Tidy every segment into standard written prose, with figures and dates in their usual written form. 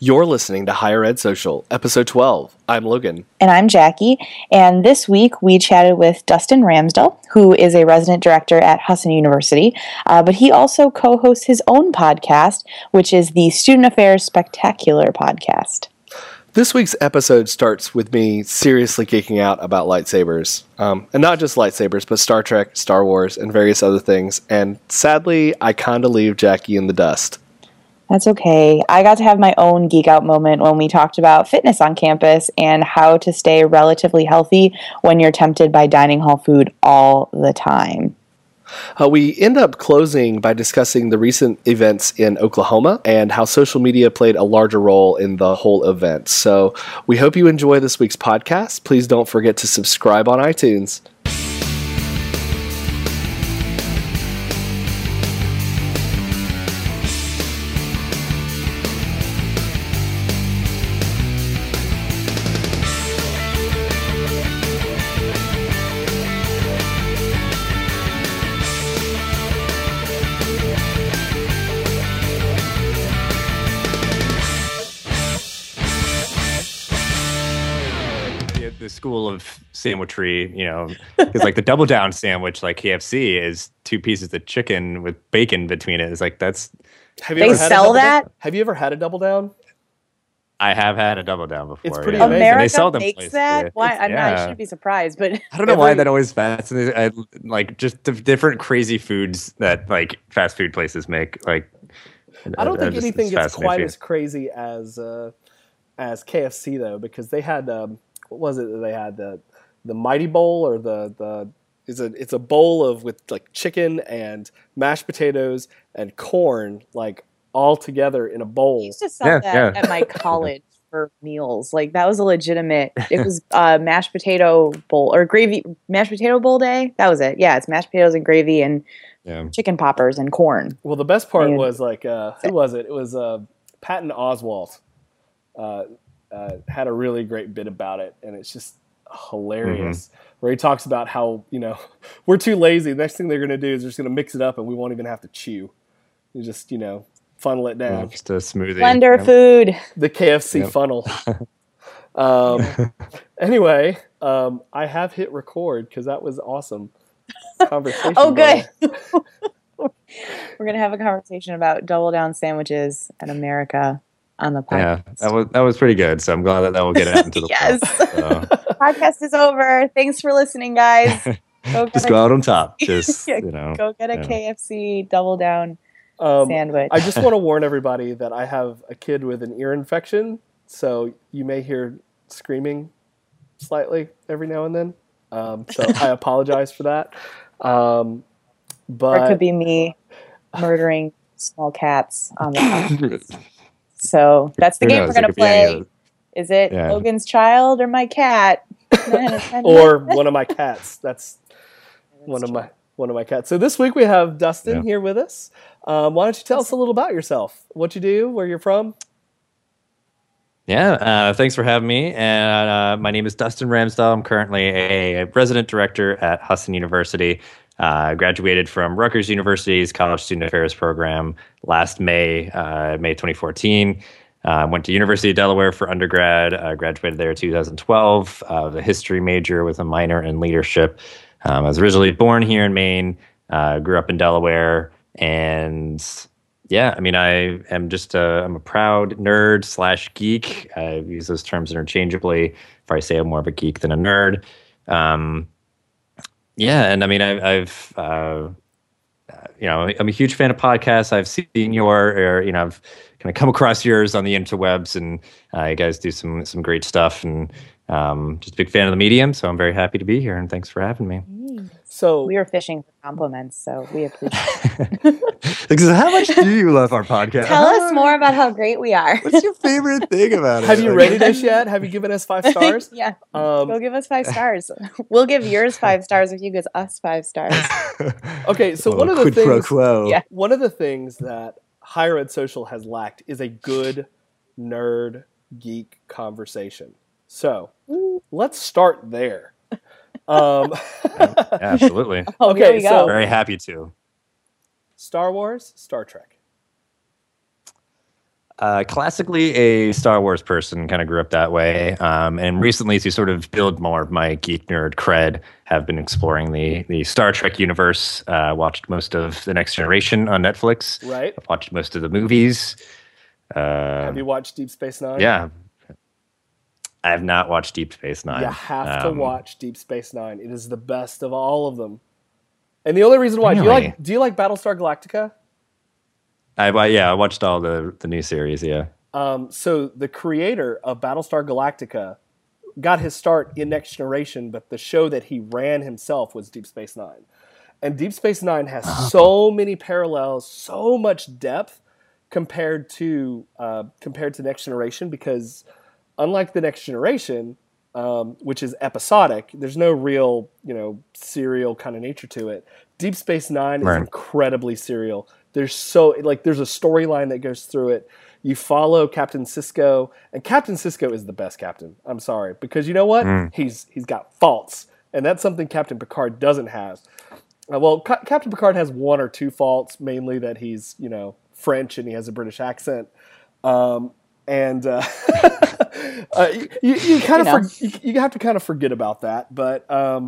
You're listening to Higher Ed Social, Episode 12. I'm Logan. And I'm Jackie. And this week we chatted with Dustin Ramsdell, who is a resident director at Husson University. But he also co-hosts his own podcast, which is the Student Affairs Spectacular podcast. This week's episode starts with me seriously geeking out about lightsabers. And not just lightsabers, but Star Trek, Star Wars, and various other things. And sadly, I kind of leave Jackie in the dust. That's okay. I got to have my own geek out moment when we talked about fitness on campus and how to stay relatively healthy when you're tempted by dining hall food all the time. We end up closing by discussing the recent events in Oklahoma and how social media played a larger role in the whole event. So we hope you enjoy this week's podcast. Please don't forget to subscribe on iTunes. The school of sandwichery, you know, because like the double down sandwich, like KFC, is 2 pieces of chicken with bacon between it. It's like that's. They sell that? Have you ever had a double down? I have had a double down before. It's pretty yeah. amazing. America They sell them makes places, that? yeah. Why? I Yeah. shouldn't be surprised, but I don't know why that always fascinates. Like just the different crazy foods that like fast food places make. Like I don't think anything gets quite me. as crazy as KFC though, because they had what was it that they had, the Mighty Bowl, or it's a bowl with like chicken and mashed potatoes and corn, like all together in a bowl. I used to sell that at my college for meals. Like that was a legitimate. It was mashed potato bowl or gravy, mashed potato bowl day. That was it. Yeah, it's mashed potatoes and gravy and chicken poppers and corn. Well, the best part was like who was it? It was Patton Oswalt had a really great bit about it, and it's just hilarious. Where he talks about how, you know, we're too lazy. The next thing they're going to do is they're just going to mix it up and we won't even have to chew. You just, you know, funnel it down. Just a smoothie. Blender food. The KFC funnel. Anyway, I have hit record because that was awesome conversation. Oh, good. We're going to have a conversation about double down sandwiches in America on the podcast. Yeah, that was pretty good. So I'm glad that will get out into the Yes. world, so. Podcast is over. Thanks for listening, guys. Just go out on top. Just Yeah, you know, go get a KFC double down sandwich. I just want to warn everybody that I have a kid with an ear infection, so you may hear screaming slightly every now and then. So I apologize for that. But or it could be me murdering small cats on the podcast. So that's the game we're going to play. Is it Logan's child or my cat? Or one of my cats. That's one of my cats. So this week we have Dustin here with us. Why don't you tell us a little about yourself? What you do, where you're from? Yeah, thanks for having me. And my name is Dustin Ramsdell. I'm currently a resident director at Husson University. Graduated from Rutgers University's College Student Affairs program last May 2014. Went to University of Delaware for undergrad. Graduated there in 2012. A history major with a minor in leadership. I was originally born here in Maine. Grew up in Delaware, and yeah, I mean, I am just I'm a proud nerd / geek. I use those terms interchangeably. If I say I'm more of a geek than a nerd. Yeah, and I mean, I've you know, I'm a huge fan of podcasts. I've seen I've kind of come across yours on the interwebs, and you guys do some great stuff, and just a big fan of the medium. So I'm very happy to be here, and thanks for having me. So we were fishing for compliments, so we appreciate it. Because how much do you love our podcast? Tell us more about how great we are. What's your favorite thing about it? Have you rated us yet? Have you given us 5 stars? Yeah. Go give us 5 stars. We'll give yours 5 stars if you give us 5 stars. Okay, so one of the quid pro things, quo. one of the things that Higher Ed Social has lacked is a good nerd geek conversation. So let's start there. Absolutely. Okay, so very happy to. Star Wars, Star Trek. Classically a Star Wars person, kind of grew up that way. And recently, to sort of build more of my geek nerd cred, have been exploring the Star Trek universe. Watched most of The Next Generation on Netflix. Right. I've watched most of the movies. Have you watched Deep Space Nine? Yeah. I have not watched Deep Space Nine. You have to watch Deep Space Nine. It is the best of all of them. And the only reason why, Really? do you like Battlestar Galactica? I watched all the new series, yeah. So the creator of Battlestar Galactica got his start in Next Generation, but the show that he ran himself was Deep Space Nine. And Deep Space Nine has so many parallels, so much depth compared to Next Generation, because unlike the Next Generation, which is episodic, there's no real, serial kind of nature to it. Deep Space Nine is incredibly serial. There's there's a storyline that goes through it. You follow Captain Sisko, and Captain Sisko is the best captain. I'm sorry, because you know what? He's got faults, and that's something Captain Picard doesn't have. Captain Picard has one or two faults, mainly that he's French and he has a British accent. You kind of you have to kind of forget about that, but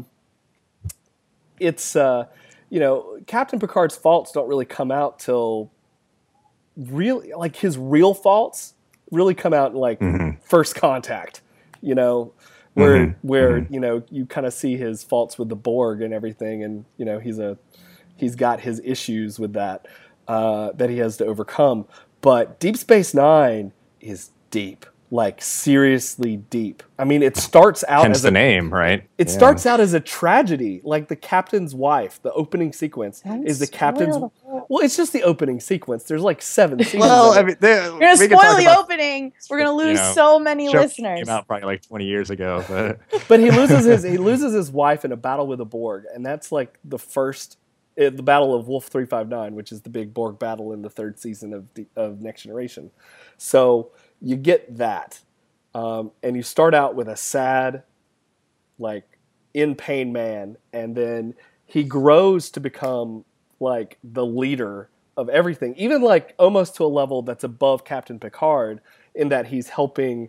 it's Captain Picard's faults don't really come out till really, like, his real faults really come out in First Contact, where you kind of see his faults with the Borg and everything, and he's got his issues with that that he has to overcome. But Deep Space Nine is deep, like seriously deep. I mean, it starts out hence the name, right? It starts out as a tragedy, like the captain's wife. The opening sequence is the captain's. Well, it's just the opening sequence. There's like 7 seasons. Well, I mean, you're gonna spoil the opening. We're gonna lose so many listeners. Came out probably like 20 years ago, but he loses his wife in a battle with a Borg, and that's like the Battle of Wolf 359, which is the big Borg battle in the 3rd season of Next Generation. So you get that, and you start out with a sad, like, in pain man, and then he grows to become like the leader of everything, even like almost to a level that's above Captain Picard, in that he's helping,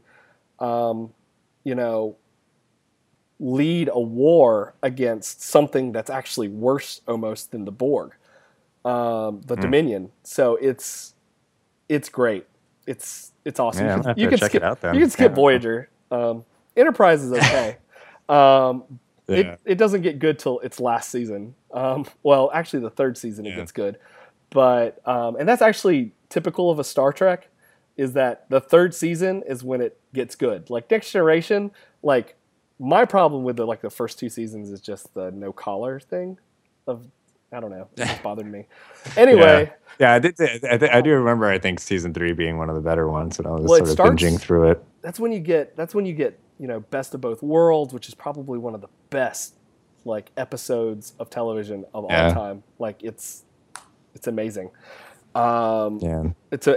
lead a war against something that's actually worse almost than the Borg, the Dominion. So it's great. It's awesome. Yeah, you can check skip it out then. You can skip Voyager. Enterprise is okay. It doesn't get good till its last season. Well, actually, the 3rd season it gets good, but and that's actually typical of a Star Trek, is that the 3rd season is when it gets good. Like Next Generation, like, my problem with the first 2 seasons is just the no collar thing. I don't know. It just bothered me. Anyway. Yeah, I did. I do remember. I think season 3 being one of the better ones, and I was binging through it. That's when you get Best of Both Worlds, which is probably one of the best episodes of television of all time. Like, it's amazing. It's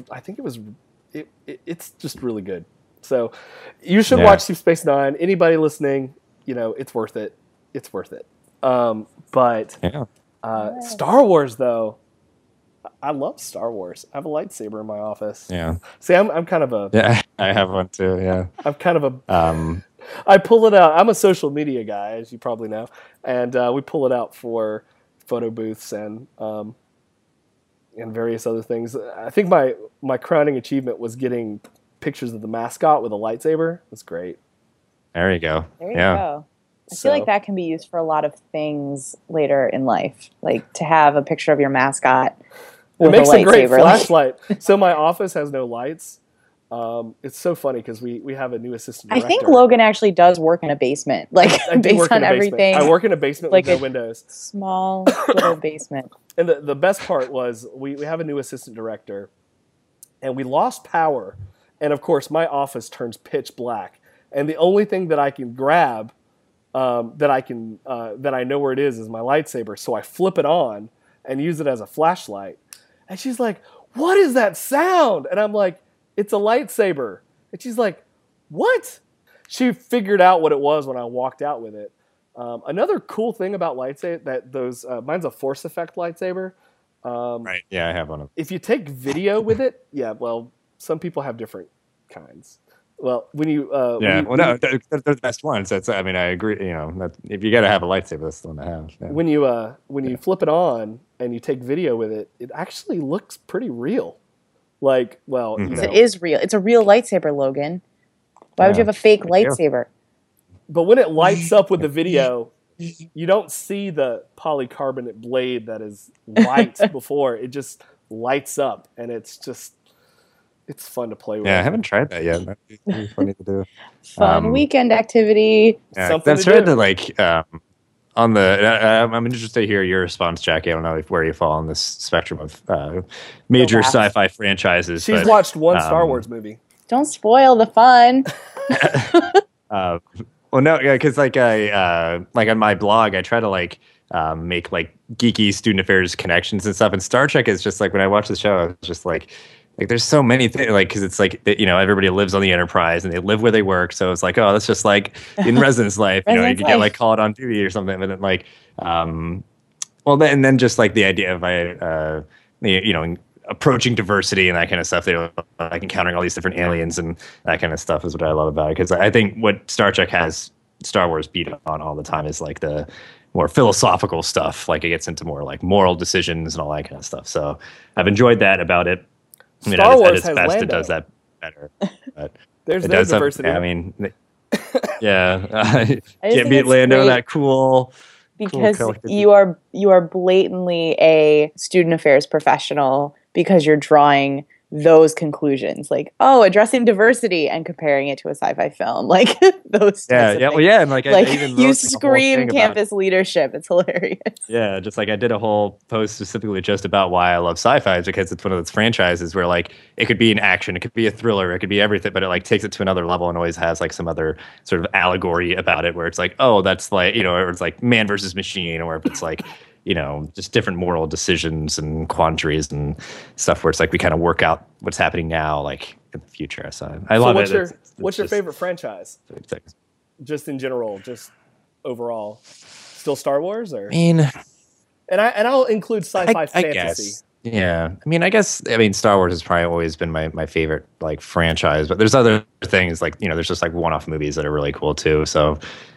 just really good. So you should watch Deep Space Nine. Anybody listening, it's worth it. It's worth it. But Star Wars, though, I love Star Wars. I have a lightsaber in my office. Yeah. See, I'm kind of a... Yeah, I have one too, yeah. I'm kind of a... I pull it out. I'm a social media guy, as you probably know. And we pull it out for photo booths and various other things. I think my crowning achievement was getting pictures of the mascot with a lightsaber. That's great. There you go. There you go. I feel like that can be used for a lot of things later in life, like to have a picture of your mascot with it makes a great lightsaber. flashlight. So my office has no lights. It's so funny because we have a new assistant director. I think Logan actually does work in a basement, based on everything. I work in a basement with no windows. Small little basement. And the best part was we have a new assistant director, and we lost power. And of course, my office turns pitch black. And the only thing that I can grab, that I know where it is my lightsaber. So I flip it on and use it as a flashlight. And she's like, "What is that sound?" And I'm like, "It's a lightsaber." And she's like, "What?" She figured out what it was when I walked out with it. Another cool thing about lightsaber, mine's a force effect lightsaber. Right. Yeah, I have one of them. If you take video with it, some people have different kinds. Well, when you Yeah, well, no, they're the best ones. That's, I mean, I agree. You know, that if you got to have a lightsaber, that's the one to have. Yeah. when you flip it on and you take video with it, it actually looks pretty real. Like, well, you know, It is real. It's a real lightsaber, Logan. Why would you Yeah. have a fake Thank you. lightsaber? but when it lights up with the video, you don't see the polycarbonate blade that is white before. It just lights up, and it's fun to play with. Yeah, I haven't tried that yet. That'd be really funny to do. Fun weekend activity. Yeah, Something that's to right. do. Like on the, I'm interested to hear your response, Jackie. I don't know where you fall on this spectrum of major laugh. sci-fi franchises. She's but, watched one Star Wars movie. Don't spoil the fun. Well, no, because like like on my blog, I try to like make like geeky student affairs connections and stuff. And Star Trek is just like when I watch the show, I was just like there's so many things, like, because it's like, you know, everybody lives on the Enterprise and they live where they work, so it's like, oh, that's just like in residence life, you know, you can get like called on duty or something, but then like well, then just like the idea of you know, approaching diversity and that kind of stuff. They're like encountering all these different aliens and that kind of stuff is what I love about it. Because I think what Star Trek has Star Wars beat on all the time is like the more philosophical stuff. Like it gets into more like moral decisions and all that kind of stuff. So I've enjoyed that about it. I mean, Star at Wars its has best, Lando. it does that better. But There's it no does have, diversity. I mean, yeah, can't think beat it's Lando. great. That cool. Because collective- you are blatantly a student affairs professional because you're drawing those conclusions, like, oh, addressing diversity and comparing it to a sci-fi film, like those. Yeah, yeah, well, yeah, and like, like I even you wrote, like, a whole scream thing about- campus leadership. It's hilarious. Yeah, just like I did a whole post specifically just about why I love sci-fi, because it's one of those franchises where like it could be an action, it could be a thriller, it could be everything, but it like takes it to another level and always has like some other sort of allegory about it where it's like, oh, that's like, you know, or it's like man versus machine, or if it's like, you know, just different moral decisions and quandaries and stuff where it's like we kind of work out what's happening now, like in the future. So I love what's it. What's your just- favorite franchise? Just in general, just overall. Still Star Wars, or I mean, and I'll include sci-fi I fantasy. guess. Yeah. I mean, Star Wars has probably always been my favorite like franchise, but there's other things like, you know, there's just like one-off movies that are really cool too. So,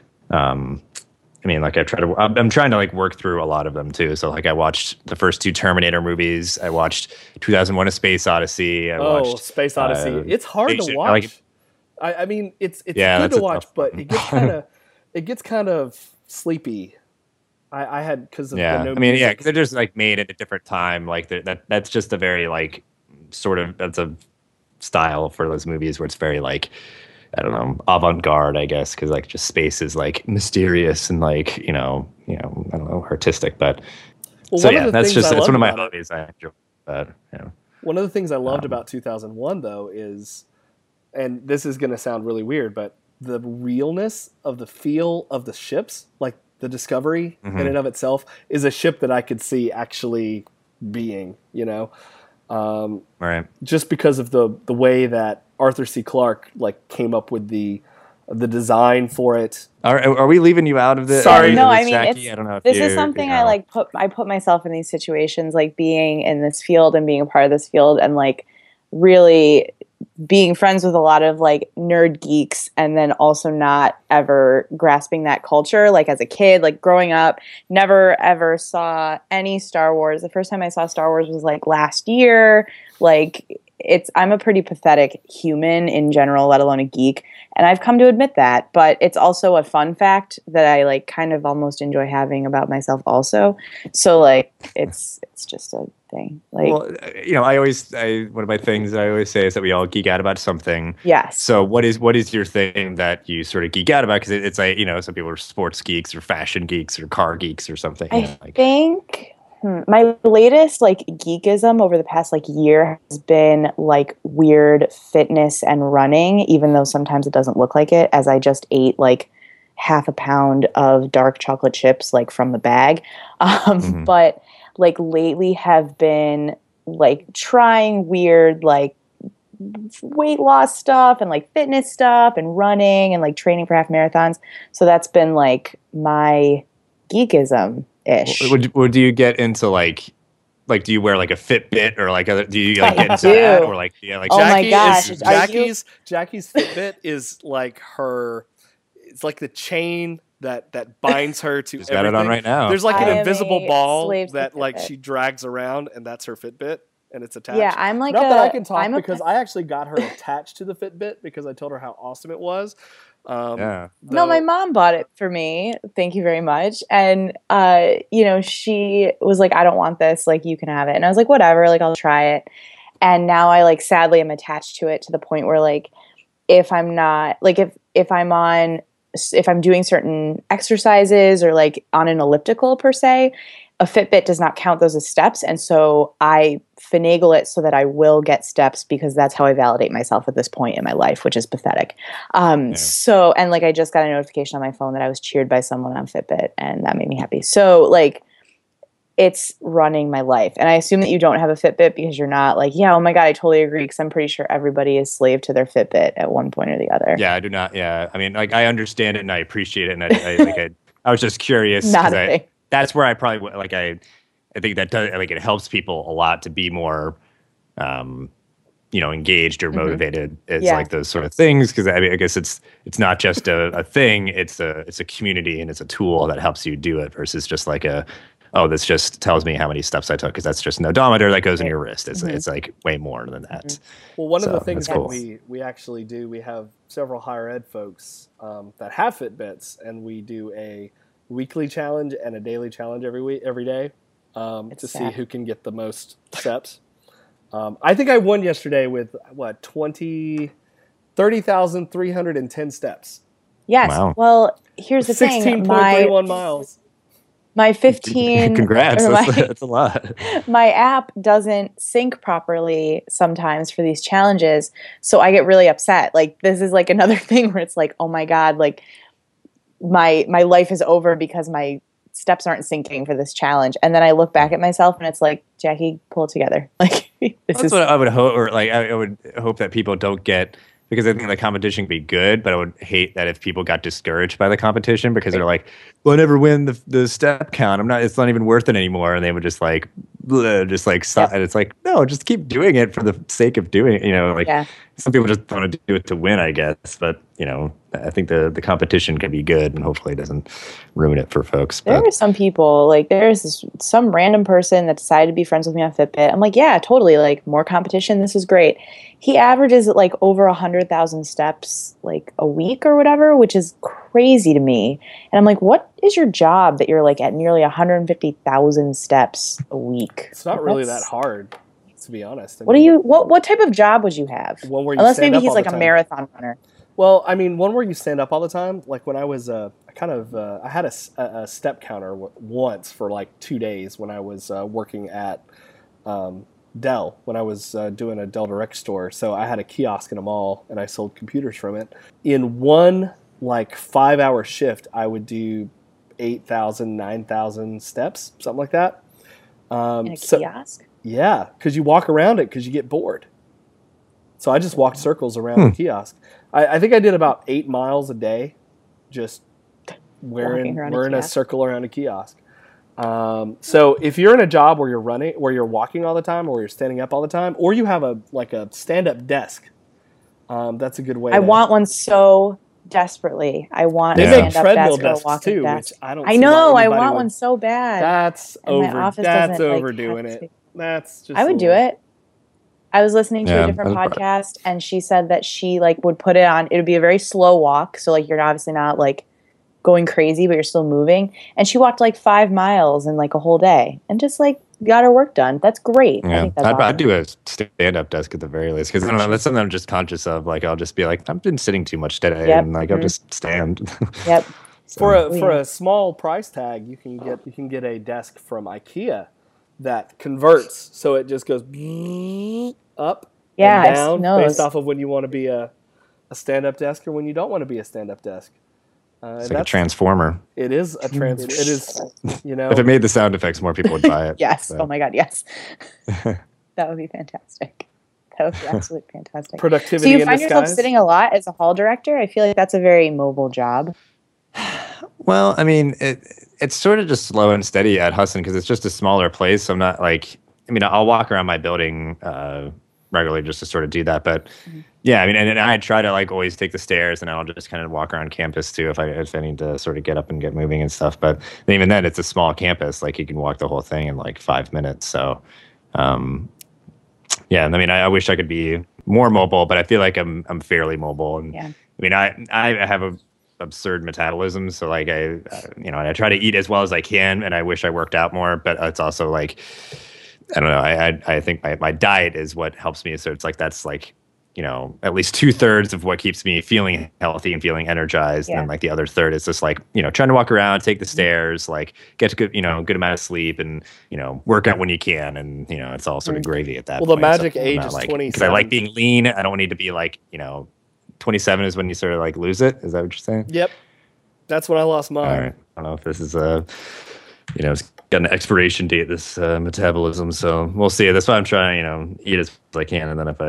I mean, like I'm trying to like work through a lot of them too. So like I watched the first two Terminator movies. I watched 2001: A Space Odyssey. I watched Space Odyssey. It's hard to Station- watch. I mean, it's Yeah, good that's to a watch, tough but one. it gets kind of sleepy. I had because of Yeah, the no I mean, yeah, music. because they're just like made at a different time. Like that's just a very like sort of, that's a style for those movies where it's very like, I don't know, avant-garde, I guess, because like just space is like mysterious and like, you know, I don't know, artistic. But Well, so one of yeah, the that's things just I it's loved one of my about it- hobbies. I enjoy that. Yeah. One of the things I loved about 2001, though, is, and this is going to sound really weird, but the realness of the feel of the ships, like the Discovery in and of itself, is a ship that I could see actually being, you know, Right. just because of the way that Arthur C. Clarke like came up with the design for it. Are we leaving you out of this? Sorry. No, This, I mean, Jackie? I don't know if this you, is something you I know. like I put myself in these situations, like being in this field and being a part of this field and like really being friends with a lot of like nerd geeks, and then also not ever grasping that culture. Like as a kid, like growing up, never ever saw any Star Wars. The first time I saw Star Wars was like last year. Like I'm a pretty pathetic human in general, let alone a geek. And I've come to admit that, but it's also a fun fact that I like kind of almost enjoy having about myself also. So like it's just a thing. Like, Well, you know, one of my things I always say is that we all geek out about something. yes. So what is your thing that you sort of geek out about? Because it's like, you know, some people are sports geeks or fashion geeks or car geeks or something. You know, I like, think my latest like geekism over the past like year has been like weird fitness and running, even though sometimes it doesn't look like it, as I just ate like half a pound of dark chocolate chips like from the bag. But like lately have been like trying weird like weight loss stuff and like fitness stuff and running and like training for half marathons. So that's been like my geekism ish. would you get into like like, do you wear like a Fitbit or like do you like I get into do. that or like yeah like Oh my gosh, Jackie's Fitbit is like her. It's like the chain that binds her to She's everything. got it on right now. There's like I an am invisible a ball slave to that like Fitbit. she drags around, and that's her Fitbit, and it's attached. Yeah, I'm like not that I can talk I'm because I actually got her attached to the Fitbit because I told her how awesome it was. Yeah. No, my mom bought it for me. Thank you very much. And you know, she was like, I don't want this, like you can have it. And I was like, whatever, like I'll try it. And now I like sadly am attached to it to the point where like if I'm not like if I'm doing certain exercises or like on an elliptical per se, a Fitbit does not count those as steps. And so I finagle it so that I will get steps because that's how I validate myself at this point in my life, which is pathetic. So, and like I just got a notification on my phone that I was cheered by someone on Fitbit and that made me happy. So like it's running my life. And I assume that you don't have a Fitbit because you're not like, yeah, oh my God, I totally agree. Because I'm pretty sure everybody is slave to their Fitbit at one point or the other. Yeah, I do not. Yeah, I mean, like I understand it and I appreciate it, and I was just curious. Not a thing. That's where I probably like I think that does like it helps people a lot to be more, engaged or motivated. It's like those sort of things because I mean I guess it's not just a thing. It's a community and it's a tool that helps you do it versus just like this just tells me how many steps I took because that's just an odometer that goes in your wrist. It's like way more than that. Well, one of the things that we actually do, we have several higher ed folks that have Fitbits, and we do a weekly challenge and a daily challenge every day to see who can get the most steps. I think I won yesterday with 30,310 steps. Yes. Wow. Well, here's the thing. 16.31 miles. My 15. Congrats. That's a lot. My app doesn't sync properly sometimes for these challenges. So I get really upset. Like this is like another thing where it's like, oh my God, like my life is over because my steps aren't syncing for this challenge. And then I look back at myself and it's like, Jackie, pull it together. Like that's what I would hope, or like I would hope that people don't get. Because I think the competition could be good, but I would hate that if people got discouraged by the competition because they're like, "Well, I never win the step count. It's not even worth it anymore." And they would just like stop. And it's like, no, just keep doing it for the sake of doing it. Like some people just want to do it to win, I guess. But I think the competition can be good, and hopefully it doesn't ruin it for folks. There are some people like there's some random person that decided to be friends with me on Fitbit. I'm like, yeah, totally. Like more competition. This is great. He averages like over 100,000 steps like a week or whatever, which is crazy to me. And I'm like, what is your job that you're like at nearly 150,000 steps a week? It's not really that hard, to be honest. What type of job would you have? One where you Unless stand maybe up he's all like the a time. marathon runner. Well, I mean, one where you stand up all the time. Like when I was, I had a step counter once for like 2 days when I was working at Dell, when I was doing a Dell Direct store. So I had a kiosk in a mall and I sold computers from it. In one like 5-hour shift, I would do 8,000, 9,000 steps, something like that. In a kiosk? Yeah, because you walk around it because you get bored. So I just walked circles around the kiosk. I think I did about 8 miles a day, just wearing a circle around a kiosk. So if you're in a job where you're walking all the time, or you're standing up all the time, or you have a stand-up desk, that's a good way. I want one so desperately. I want a stand-up treadmill desk or a walking too, desk. which I don't. I know. I want one so bad. That's That's overdoing it. That's just. I would do it. I was listening to a different podcast, and she said that she like would put it on. It would be a very slow walk, so like you're obviously not like going crazy, but you're still moving. And she walked like 5 miles in like a whole day, and just like got her work done. That's great. Yeah, I think that's I'd awesome. do a stand-up desk at the very least because I don't know. That's something I'm just conscious of. Like I'll just be like, I've been sitting too much today, and like I'll just stand. Yep. For a small price tag, you can get a desk from IKEA that converts, so it just goes up and down based off of when you want to be a stand-up desk or when you don't want to be a stand-up desk. It's like a transformer. It is a It is, If it made the sound effects, more people would buy it. Yes. So. Oh my God. Yes. That would be fantastic. That would be absolutely fantastic. Productivity. So you find yourself sitting a lot as a hall director? I feel like that's a very mobile job. Well, I mean, it's sort of just slow and steady at Husson because it's just a smaller place. So I'm not like I mean, I'll walk around my building regularly just to sort of do that. But yeah, I mean, and I try to like always take the stairs, and I'll just kind of walk around campus too if I need to sort of get up and get moving and stuff. But even then, it's a small campus; like you can walk the whole thing in like 5 minutes. So, yeah, I mean, I wish I could be more mobile, but I feel like I'm fairly mobile. And I mean, I have a absurd metabolism, so like I try to eat as well as I can, and I wish I worked out more, but it's also like I don't know. I think my diet is what helps me. So it's like that's like, at least 2/3 of what keeps me feeling healthy and feeling energized. And like the other third is just like, trying to walk around, take the stairs, like get to good, good amount of sleep and, work out when you can. And, it's all sort of gravy at that point. Well, the magic age is 27. Because I like being lean. I don't need to be like, 27 is when you sort of like lose it. Is that what you're saying? Yep. That's when I lost mine. All right. I don't know if this is it's got an expiration date, this metabolism. So we'll see. That's why I'm trying, eat as I can. And then if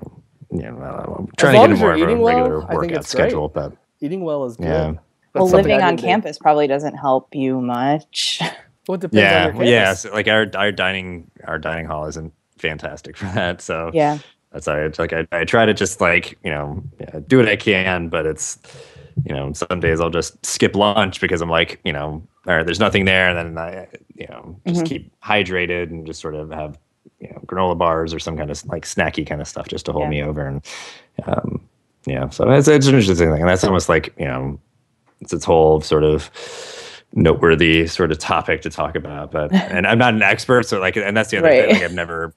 I'm trying to get in more of a regular workout schedule. But eating well is good. Yeah. Well, living on campus probably doesn't help you much. Well, it depends on your campus. Yeah. So like our dining hall isn't fantastic for that. So yeah. That's why it's like I try to just like, do what I can, but it's some days I'll just skip lunch because I'm like, all right, there's nothing there. And then I, just keep hydrated and just sort of have, granola bars or some kind of like snacky kind of stuff just to hold me over. And, so it's an interesting thing. And that's almost like, it's its whole sort of noteworthy sort of topic to talk about, but, and I'm not an expert. So like, and that's the other thing. Like I've never,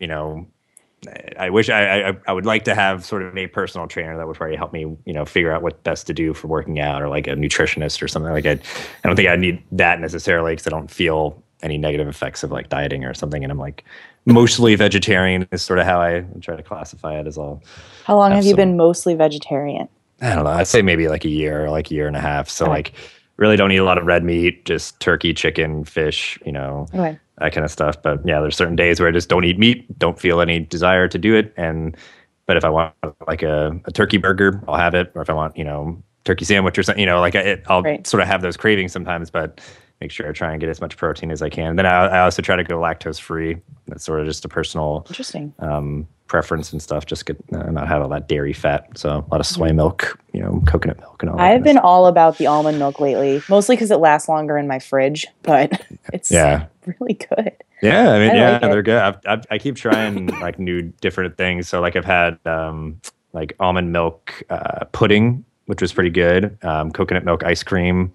I wish I would like to have sort of a personal trainer that would probably help me, figure out what best to do for working out, or like a nutritionist or something. Like I don't think I need that necessarily because I don't feel any negative effects of like dieting or something. And I'm like mostly vegetarian is sort of how I try to classify it as all. How long have you been mostly vegetarian? I don't know. I'd say maybe like a year or like a year and a half. So like really don't eat a lot of red meat, just turkey, chicken, fish, that kind of stuff. But yeah, there's certain days where I just don't eat meat, don't feel any desire to do it. But if I want like a turkey burger, I'll have it. Or if I want, turkey sandwich or something, I'll sort of have those cravings sometimes, but make sure I try and get as much protein as I can. Then I also try to go lactose free. That's sort of just a personal preference and stuff. Just not have all that dairy fat. So a lot of soy milk, coconut milk and all that. I've been all about the almond milk lately, mostly because it lasts longer in my fridge, but it's really good. Yeah, I mean, they're good. I keep trying like new different things. So like I've had like almond milk pudding, which was pretty good. Coconut milk ice cream.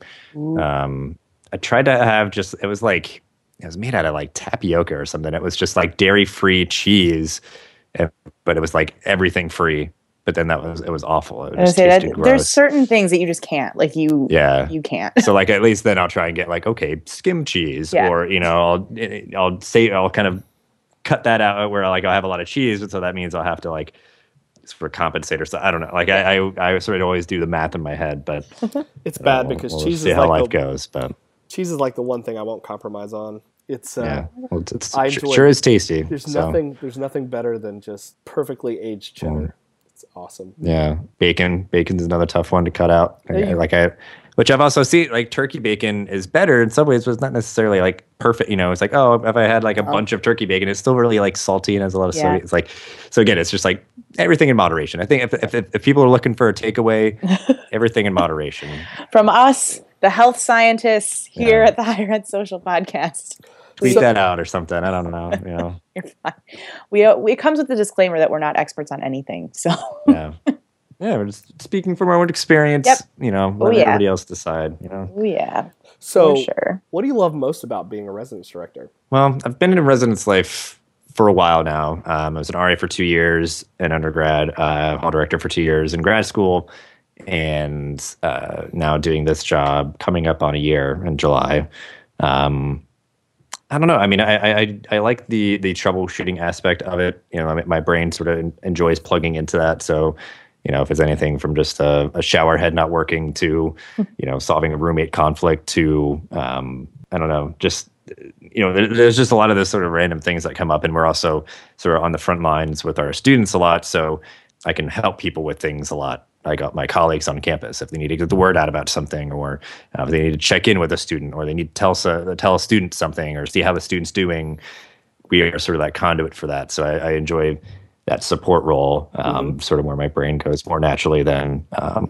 I tried to have it was made out of like tapioca or something. It was just like dairy-free cheese, but it was like everything free. But then it was awful. It just tasted gross. There's certain things that you just can't. Like you can't. So like at least then I'll try and get like, okay, skim cheese, or I'll kind of cut that out where like I'll have a lot of cheese, and so that means I'll have to like for compensate or something. I don't know. Like I sort of always do the math in my head, but it's bad because cheese see is how like life goes. But cheese is like the one thing I won't compromise on. It's sure is tasty. There's nothing better than just perfectly aged cheddar. It's awesome. Yeah, bacon's another tough one to cut out. Which I've also seen, like turkey bacon is better in some ways, but it's not necessarily like perfect. It's like, oh, if I had like a bunch of turkey bacon, it's still really like salty and has a lot of sodium. It's like, so again, it's just like everything in moderation. I think if people are looking for a takeaway, everything in moderation. From us, the health scientists here at the Higher Ed Social Podcast. Tweet that out or something. I don't know. You're fine. It comes with the disclaimer that we're not experts on anything. So we're just speaking from our own experience. Yep. Let everybody else decide. Oh yeah. So, for sure. What do you love most about being a residence director? Well, I've been in residence life for a while now. I was an RA for 2 years in undergrad, hall director for 2 years in grad school, and now doing this job coming up on a year in July. I don't know. I mean, I like the troubleshooting aspect of it. My brain sort of enjoys plugging into that. So, if it's anything from just a shower head not working to, solving a roommate conflict to, I don't know, just, there's just a lot of those sort of random things that come up. And we're also sort of on the front lines with our students a lot. So I can help people with things a lot. I got my colleagues on campus if they need to get the word out about something, or if they need to check in with a student, or they need to tell a student something, or see how the student's doing. we are sort of that conduit for that. So I enjoy that support role, sort of where my brain goes more naturally than,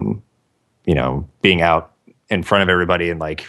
being out in front of everybody and like,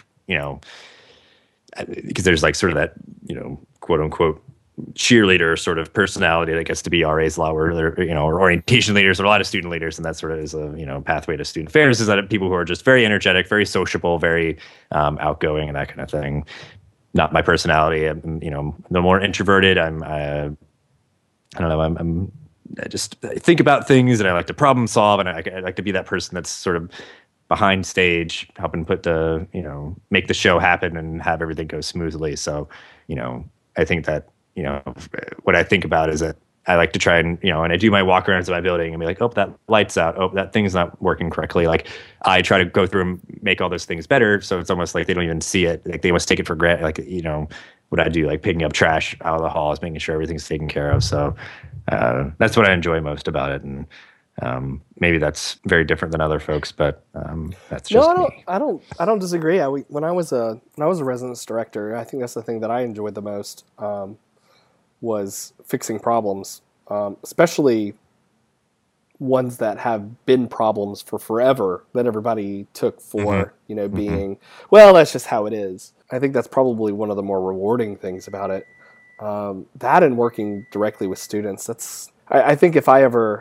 because there's like sort of that, quote unquote cheerleader sort of personality that gets to be RA's law, where they're, or orientation leaders or a lot of student leaders. And that sort of is a, pathway to student affairs, is that people who are just very energetic, very sociable, very outgoing and that kind of thing. Not my personality. I'm, the more introverted. I don't know. I think about things and I like to problem solve, and I like to be that person that's sort of behind stage, helping make the show happen and have everything go smoothly. So, I think that, what I think about is that I like to try and, and I do my walk arounds of my building and be like, oh, that light's out. Oh, that thing's not working correctly. Like I try to go through and make all those things better. So it's almost like they don't even see it. Like they must take it for granted. Like, what I do, like picking up trash out of the halls, making sure everything's taken care of. So that's what I enjoy most about it. And maybe that's very different than other folks, but that's just me. I don't disagree. When I was a residence director, I think that's the thing that I enjoyed the most, was fixing problems, especially ones that have been problems for forever that everybody took for, being, well, that's just how it is. I think that's probably one of the more rewarding things about it. That and working directly with students, I think if I ever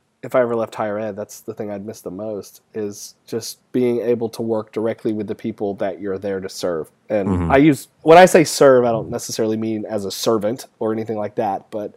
left higher ed, that's the thing I'd miss the most, is just being able to work directly with the people that you're there to serve. And when I say serve, I don't necessarily mean as a servant or anything like that, but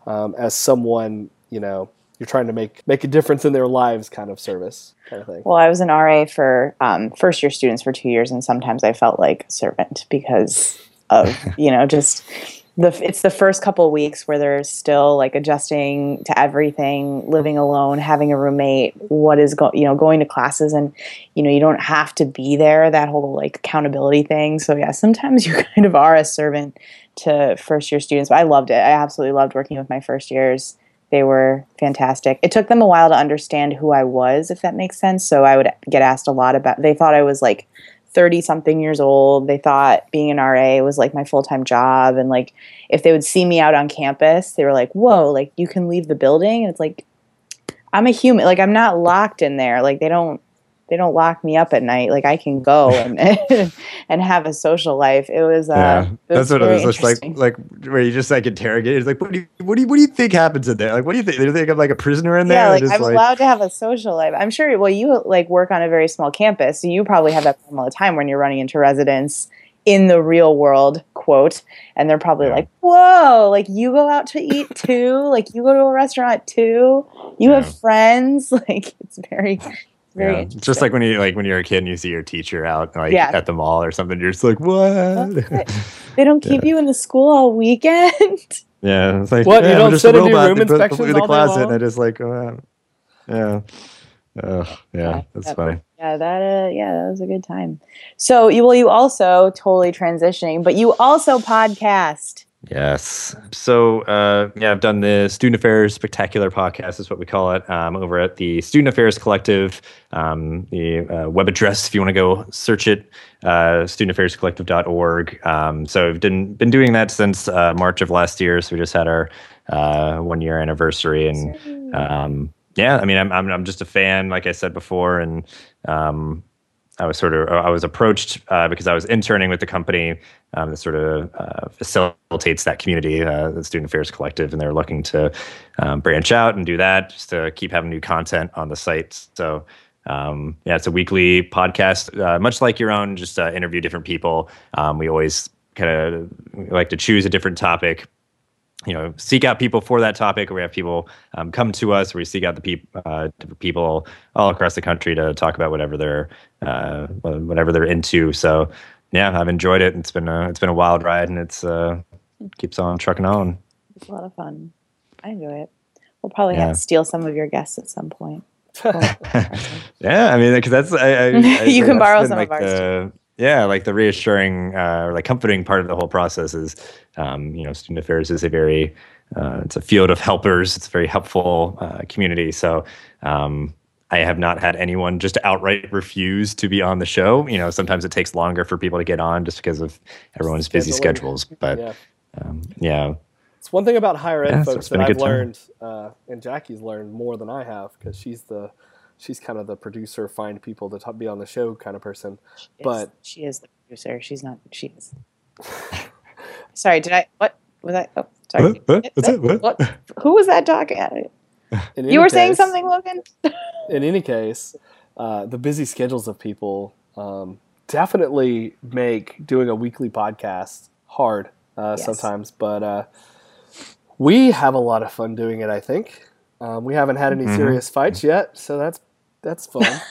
as someone, you're trying to make a difference in their lives kind of service kind of thing. Well, I was an RA for first year students for 2 years, and sometimes I felt like a servant because of, just... It's the first couple of weeks where they're still like adjusting to everything, living alone, having a roommate, going to classes, and you don't have to be there, that whole like accountability thing. So yeah, sometimes you kind of are a servant to first year students. But I loved it. I absolutely loved working with my first years. They were fantastic. It took them a while to understand who I was, if that makes sense. So I would get asked a lot about, they thought I was like 30 something years old. They thought being an RA was like my full-time job. And like, if they would see me out on campus, they were like, whoa, like you can leave the building. And it's like, I'm a human. Like I'm not locked in there. Like they don't lock me up at night. Like I can go and and have a social life. It was that's what it was like where you just like interrogate. It's like, what do you think happens in there? Like, what do you think? Do you think I'm like a prisoner in there? Yeah, like I'm allowed to have a social life. I'm sure. Well, you like work on a very small campus, so you probably have that problem all the time when you're running into residents in the real world, quote, and they're probably like, whoa, like you go out to eat too, like you go to a restaurant too, you have friends, like it's very. It's just like when you're a kid and you see your teacher out at the mall or something, you're just like, what? They don't keep you in the school all weekend. Yeah, it's like, what, you don't sit in your room inspections in the all closet, day long? and I just like, that's funny. Yeah, that was a good time. So you also totally transitioning, but you also podcast. Yes. So, I've done the Student Affairs Spectacular podcast is what we call it, over at the Student Affairs Collective. The web address, if you want to go search it, studentaffairscollective.org. So I've been doing that since March of last year. So we just had our 1 year anniversary, and I'm just a fan, like I said before, and I was approached because I was interning with the company that sort of facilitates that community, the Student Affairs Collective, and they're looking to branch out and do that just to keep having new content on the site. So, it's a weekly podcast, much like your own, just interview different people. We always kind of like to choose a different topic, seek out people for that topic, or we have people come to us, where we seek out the different people all across the country to talk about whatever they're into. So, I've enjoyed it. It's been a wild ride, and it's keeps on trucking on. It's a lot of fun. I enjoy it. We'll probably have to steal some of your guests at some point. Yeah, I mean, because that's you can borrow some of ours. Like the reassuring or like comforting part of the whole process is, Student Affairs is a very, it's a field of helpers. It's a very helpful community. So I have not had anyone just outright refuse to be on the show. Sometimes it takes longer for people to get on just because of everyone's busy schedules. But It's one thing about higher ed Yeah, so folks it's been that a I've good time. learned, and Jackie's learned more than I have because she's kind of the producer, find people to be on the show kind of person. But She is the producer. She's not. She is. Sorry, did I? What was that? Oh, sorry. What? What's it? What? Who was that talking? You were saying something, Logan? In any case, the busy schedules of people definitely make doing a weekly podcast hard sometimes. But we have a lot of fun doing it, I think. We haven't had any serious fights yet, so that's fun.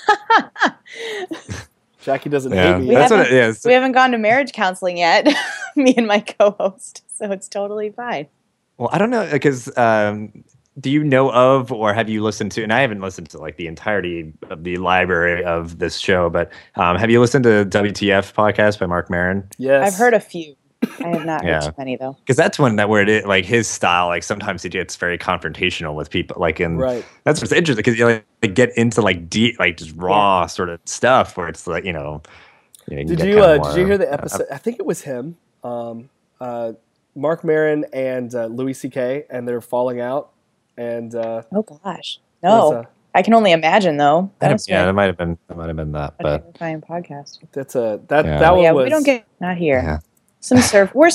Jackie doesn't hate me. That's what it is. We haven't gone to marriage counseling yet, me and my co-host, so it's totally fine. Well, I don't know, because do you know of, or have you listened to, and I haven't listened to like the entirety of the library of this show, but have you listened to WTF podcast by Mark Maron? Yes. I've heard a few. I have not heard too many though. Because that's one that where it is, like his style, like sometimes he gets very confrontational with people, like Right. That's what's interesting because you like get into like deep, like just raw sort of stuff where it's like Did you hear the episode? I think it was him, Mark Maron and Louis C.K. and they're falling out. And oh gosh, no. I can only imagine though. That might have been that. But terrifying podcast. That's that one was. We don't get not here. Yeah. Some surf. We're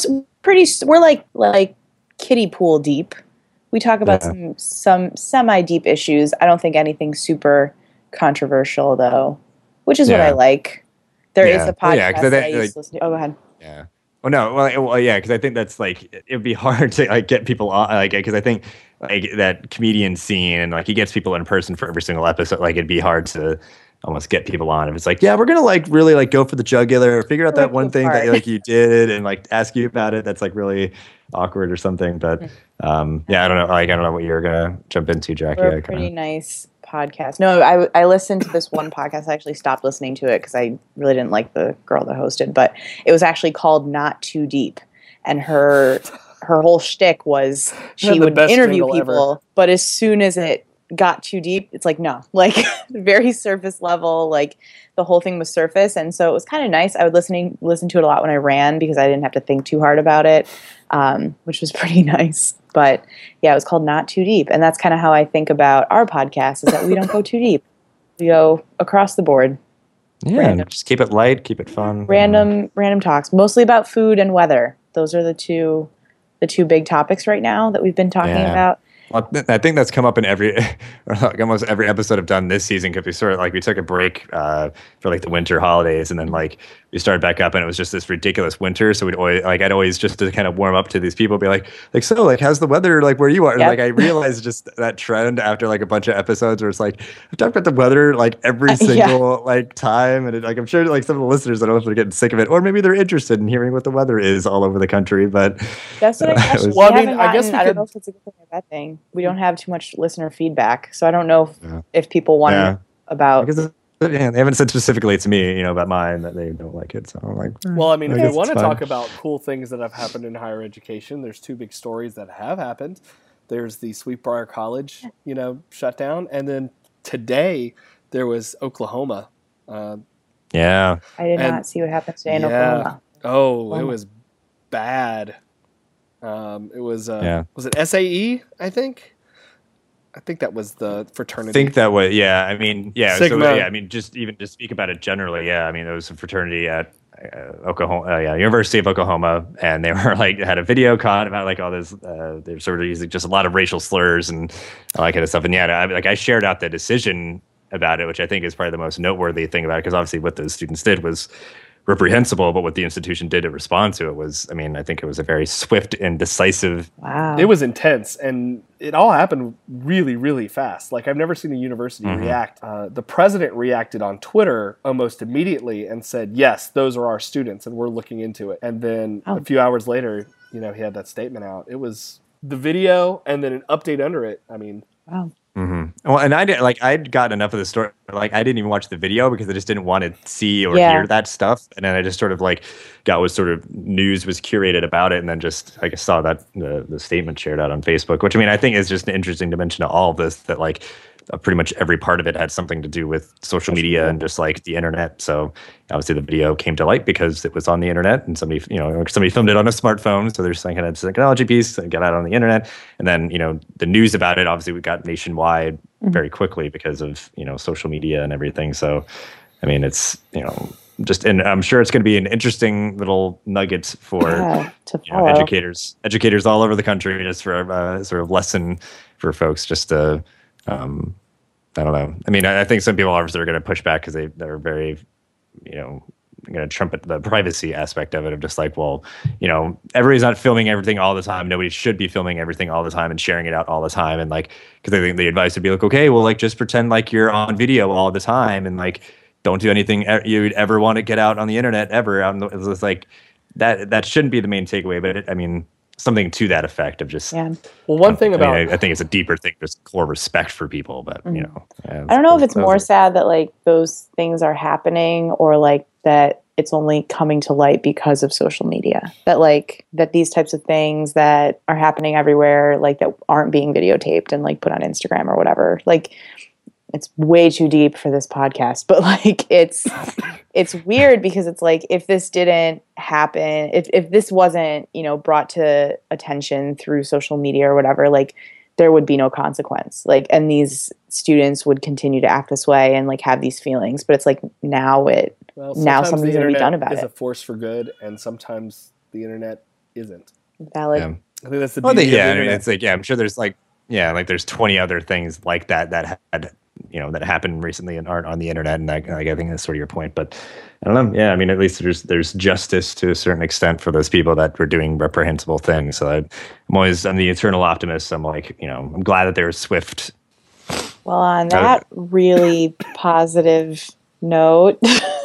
like kiddie pool deep. We talk about some semi deep issues. I don't think anything super controversial though, which is what I like. There is a podcast that I used to listen to. Oh, go ahead. Yeah. Oh no. Well, yeah, because I think that's like it would be hard to like get people on, like, because I think like that comedian scene and like he gets people in person for every single episode. Like it'd be hard to almost get people on if it's like, yeah, we're gonna like really like go for the jugular, or figure out that one thing that like you did and like ask you about it. That's like really awkward or something. But I don't know. Like I don't know what you're gonna jump into, Jackie. We're a pretty nice podcast. No, I listened to this one podcast. I actually stopped listening to it because I really didn't like the girl that hosted. But it was actually called Not Too Deep, and her whole shtick was she would interview people, but as soon as it got too deep, it's like no, like very surface level, like the whole thing was surface. And so it was kind of nice. I would listen to it a lot when I ran because I didn't have to think too hard about it, which was pretty nice. But yeah, it was called Not Too Deep, and that's kind of how I think about our podcast, is that we don't go too deep. We go across the board. Yeah, just keep it light, keep it fun. Random talks, mostly about food and weather. Those are the two big topics right now that we've been talking about. Well, I think that's come up in every, or like almost every episode I've done this season, because we sort of like we took a break for like the winter holidays, and then like we started back up, and it was just this ridiculous winter. So we'd always I'd always just to kind of warm up to these people, be like so like how's the weather like where you are? And like I realized just that trend after like a bunch of episodes where it's like I've talked about the weather like every single like time, and I'm sure like some of the listeners, I don't know if they're getting sick of it, or maybe they're interested in hearing what the weather is all over the country. But that's what I guess. Well, I mean, I don't know if it's a good thing or a bad thing. We don't have too much listener feedback, so I don't know if people want to about. Because they haven't said specifically to me, about mine that they don't like it. So I'm like, well, I mean, if you want to talk about cool things that have happened in higher education, there's two big stories that have happened. There's the Sweetbriar College, shutdown, and then today there was Oklahoma. I did not see what happened today in Oklahoma. Oh, it was bad. It was was it SAE? I think that was the fraternity. I think that was I mean Sigma. So I mean just speak about it generally. I mean there was a fraternity at Oklahoma, University of Oklahoma, and they were like had a video con about like all this. They're sort of using just a lot of racial slurs and all that kind of stuff. And I shared out the decision about it, which I think is probably the most noteworthy thing about it, because obviously what those students did was reprehensible, but what the institution did to respond to it was, I mean, I think it was a very swift and decisive. Wow. It was intense, and it all happened really, really fast. Like, I've never seen a university react. The president reacted on Twitter almost immediately and said, yes, those are our students, and we're looking into it. And then a few hours later, he had that statement out. It was the video and then an update under it. I mean, wow. Mm-hmm. Well, and I'd gotten enough of the story. Like, I didn't even watch the video because I just didn't want to see or hear that stuff. And then I just sort of got what sort of news was curated about it, and then just I saw that the statement shared out on Facebook, which I mean I think is just an interesting dimension to all of this. That pretty much every part of it had something to do with social media and just like the internet. So obviously the video came to light because it was on the internet, and somebody filmed it on a smartphone. So there's some kind of technology piece that got out on the internet, and then the news about it obviously we got nationwide very quickly because of social media and everything. So I mean, it's and I'm sure it's going to be an interesting little nuggets for educators all over the country, just for a sort of lesson for folks, just to I don't know. I mean, I think some people obviously are going to push back because they're very going to trumpet the privacy aspect of it, of just like, well, everybody's not filming everything all the time. Nobody should be filming everything all the time and sharing it out all the time. And like, because I think the advice would be like, okay, well, like just pretend like you're on video all the time and like don't do anything you'd ever want to get out on the internet ever. It's like that shouldn't be the main takeaway, but I mean, something to that effect of just. Yeah. Well, one thing about I think it's a deeper thing, just core respect for people, but I don't know if it's more sad that like those things are happening, or like that it's only coming to light because of social media. That these types of things that are happening everywhere, like that aren't being videotaped and like put on Instagram or whatever. Like, it's way too deep for this podcast, but like it's weird because it's like, if this didn't happen, if this wasn't, brought to attention through social media or whatever, like there would be no consequence. Like, and these students would continue to act this way and like have these feelings, but it's like now something's going to be done about it. It's a force for good, and sometimes the internet isn't. Valid. Yeah. I think that's the beauty of the internet. I mean, it's like, I'm sure there's like there's 20 other things like that had that happened recently and aren't on the internet, and I think that's sort of your point. But I don't know. Yeah, I mean, at least there's justice to a certain extent for those people that were doing reprehensible things. So I'm the eternal optimist. I'm like, I'm glad that they were swift. Well, on that really positive note,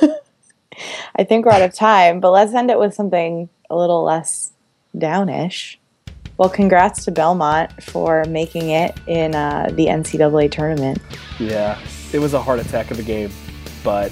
I think we're out of time, but let's end it with something a little less downish. Well, congrats to Belmont for making it in the NCAA tournament. Yeah, it was a heart attack of a game, but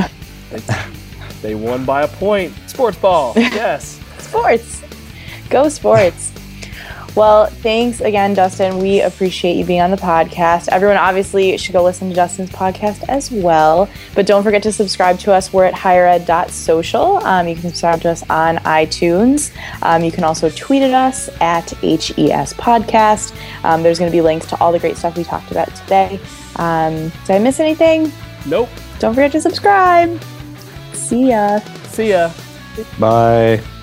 they won by a point. Sports ball, yes. Sports. Go sports. Well, thanks again, Dustin. We appreciate you being on the podcast. Everyone obviously should go listen to Dustin's podcast as well. But don't forget to subscribe to us. We're at highered.social. You can subscribe to us on iTunes. You can also tweet at us at HES Podcast. There's going to be links to all the great stuff we talked about today. Did I miss anything? Nope. Don't forget to subscribe. See ya. See ya. Bye.